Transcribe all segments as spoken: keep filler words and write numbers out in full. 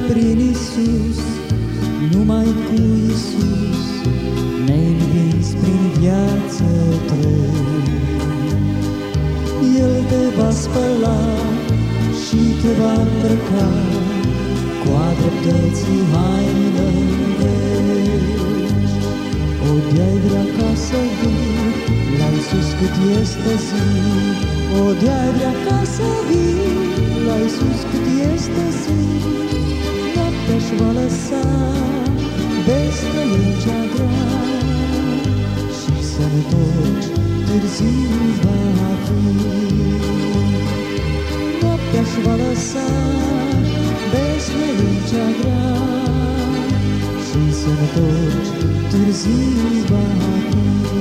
prin Iisus, numai cu Iisus ne-ai învins prin viață trăi. El te va spăla și te va îmbrăca cu a dreptății haină veci. O, de-ai vrea ca să vii la Iisus cât este zi, o, de-ai vrea ca să vii la Iisus cât este zi. Noaptea-și va lăsa vestea cea grea și să ne torci târziu va fi. Noaptea-și va lăsa vestea cea grea și să ne torci târziu va fi.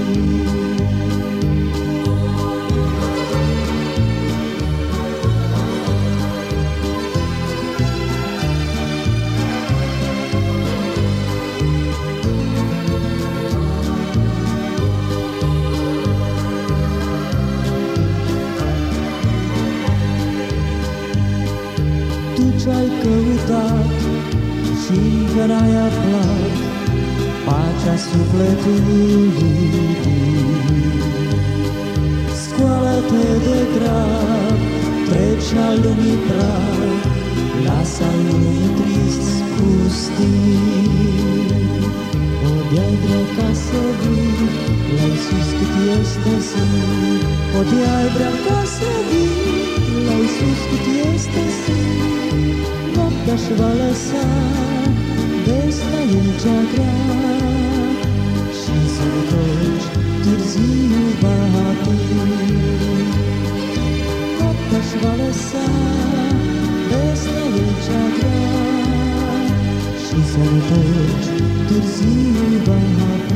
Ce-ai căutat și încă n-ai aflat pacea sufletului. Scoală-te de grab, treci al lumii praf, lasă al lumii trist pustii. O, de-ai vrea ca să vii la Iisus cât este zi, o, de-ai vrea ca să vii la Iisus cât este zi. Noaptea-și va lăsa vestea ei cea grea și să ne torci târziu va fi. Noaptea-și va lăsa vestea ei cea grea și să ne torci târziu va fi.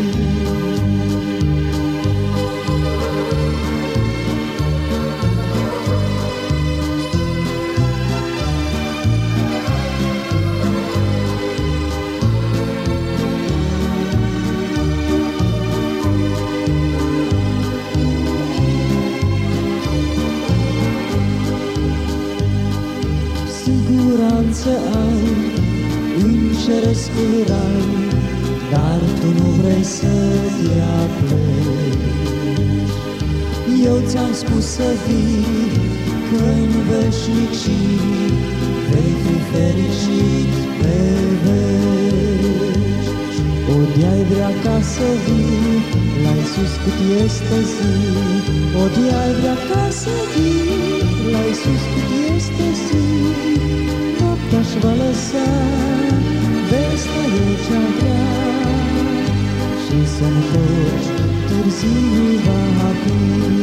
Siguranță ai în cerescul rai, dar tu nu vrei să te apleci. Eu ți-am spus să vii, că în veșnicii vei fi fericit pe veci. O, de-ai vrea ca să vii la Iisus cât este zi, o, de-ai vrea ca să vii la Iisus cât este zi. Noaptea-și va lăsa vestea ei cea grea și să ne torci târziu va fi.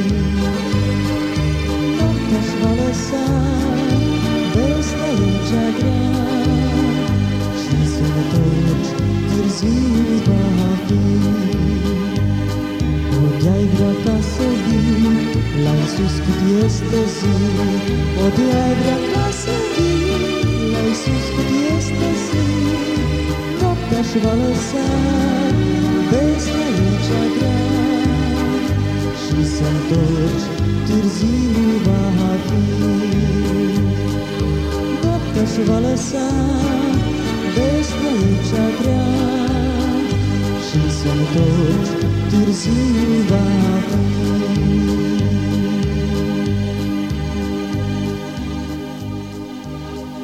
Noaptea-și va lăsa vestea ei cea grea și să ne torci târziu va fi. O, de-ai vrea ca să vii la Iisus cât este zi, o, de-ai vrea ca să vii la Iisus cât este zi. Noaptea-și va lăsa vestea ei cea grea și să-mi torci târziu va fi. Noaptea-și va lăsa vestea ei cea grea și să-mi torci târziu va fi.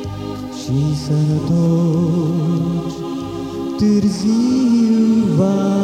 Și să ne torci târziu va